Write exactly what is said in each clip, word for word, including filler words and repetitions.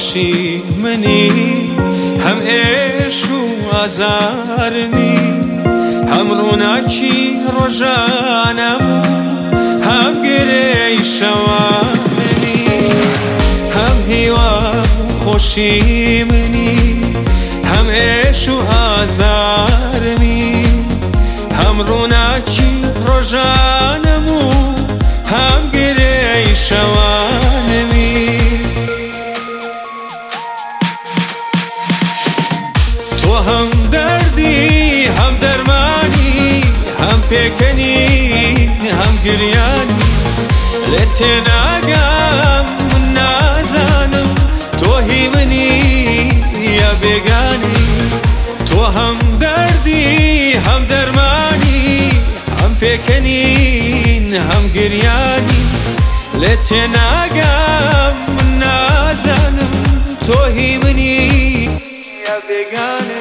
خۆشی منی هەم ئێش و ئازارمی هەم ڕووناکی ڕۆژانەم هەم گرەی شەوانەمی هەم هیوا و خۆشی منی هەم ئێش و ئازارمی هەم ڕووناکی ڕۆژانەم و هەم گرەی شەوانەمی تۆ هەم دەردی هەم دەرمانی هەم پێکەنی هەم گریانی لێت تێناگەم من نازانم تۆ هی منی یا بێگانی تۆ هەم دەردی هەم دەرمانی هەم پێکەنین هەم گریانی لێت تێناگەم من نازانم تۆ هی منی یا بێگانی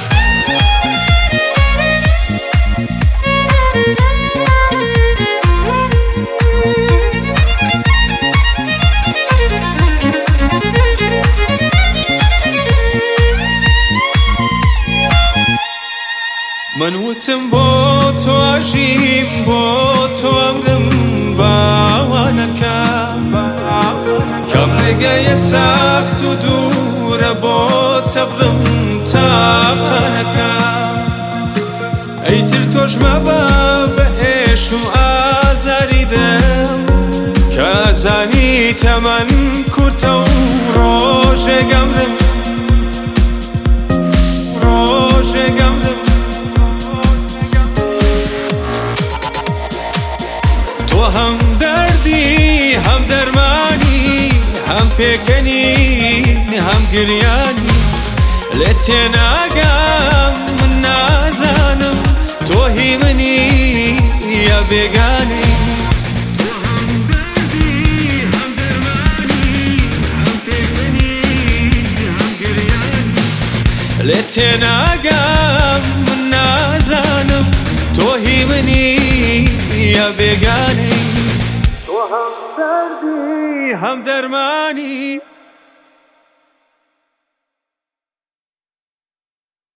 من وتم بۆ تۆ ئەژیم بۆ تۆ ئەمرم باوانەکەم کەم ڕێگەیە سەخت و دوورە بۆ تەبڕم تاقانەکەم ئەیتر تۆش مەبە بە ئێش و ئازاری دەم کە ئەزانی تەمەن کورتە و ڕۆژێگەمرم ڕۆژێگەمرم تۆ هەم دەردی هەم دەرمانی هەم پێکەنین هەم گریانی لێت تێناگەم من نازانم تۆ هی منی یا بێگانی لێت تێناگەم من نازانم تۆ هی منی یا بێگانی تۆ هەم دەردی هەم دەرمانی